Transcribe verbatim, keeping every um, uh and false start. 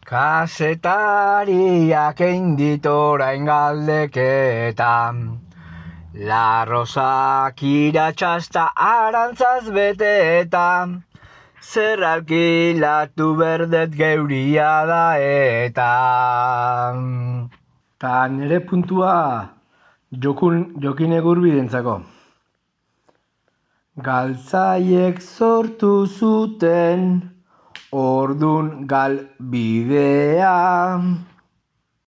Kasetariak egin dit orain galdeketa, La Rosak iratxasta arantzaz beteta, zer alkilatu berdet geuria da eta. Ta nire puntua jokun, jokin egurbidentzako. Galtzaiek sortu zuten ordun galbidea.